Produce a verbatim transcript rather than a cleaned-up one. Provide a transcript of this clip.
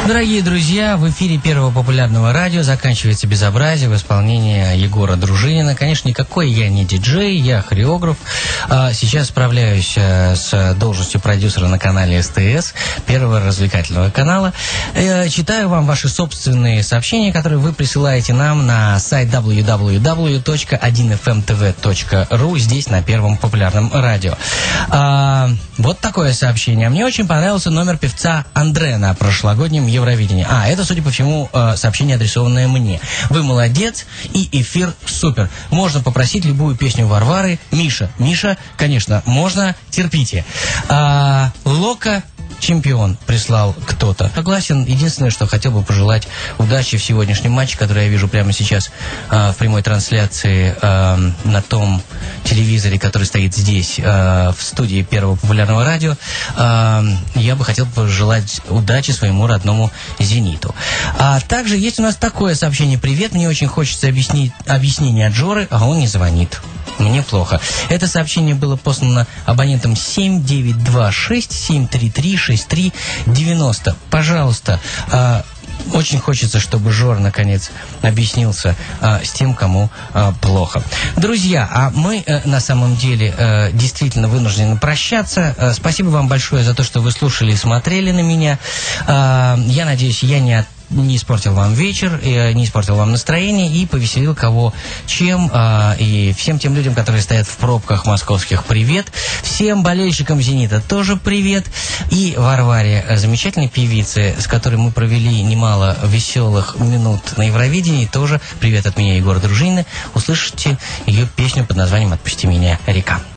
Дорогие друзья, в эфире Первого популярного радио заканчивается «Безобразие» в исполнении Егора Дружинина. Конечно, никакой я не диджей, я хореограф. Сейчас справляюсь с должностью продюсера на канале СТС, Первого развлекательного канала. Читаю вам ваши собственные сообщения, которые вы присылаете нам на сайт дабл ю дабл ю дабл ю точка один эф эм тэ вэ точка ру, здесь на Первом популярном радио. Вот такое сообщение. Мне очень понравился номер певца Андре на прошлогоднем Евровидении. А, это, судя по всему, сообщение, адресованное мне. Вы молодец, и эфир супер. Можно попросить любую песню Варвары. Миша, Миша, конечно, можно, терпите. А, Лока чемпион прислал кто-то. Согласен. Единственное, что хотел бы пожелать удачи в сегодняшнем матче, который я вижу прямо сейчас э, в прямой трансляции э, на том телевизоре, который стоит здесь, э, в студии Первого популярного радио. Э, я бы хотел пожелать удачи своему родному «Зениту». А также есть у нас такое сообщение. Привет, мне очень хочется объяснить объяснение от Жоры, а он не звонит. Мне плохо. Это сообщение было послано абонентом семь девять два шесть семь три три шесть три девяносто. Пожалуйста, э, очень хочется, чтобы Жор наконец объяснился э, с тем, кому э, плохо. Друзья, а мы э, на самом деле э, действительно вынуждены прощаться. Э, спасибо вам большое за то, что вы слушали и смотрели на меня. Э, я надеюсь, я не от не испортил вам вечер, не испортил вам настроение и повеселил кого чем. И всем тем людям, которые стоят в пробках московских, привет. Всем болельщикам «Зенита» тоже привет. И Варваре, замечательной певице, с которой мы провели немало веселых минут на Евровидении, тоже привет от меня, Егора Дружинина. Услышите ее песню под названием «Отпусти меня, река».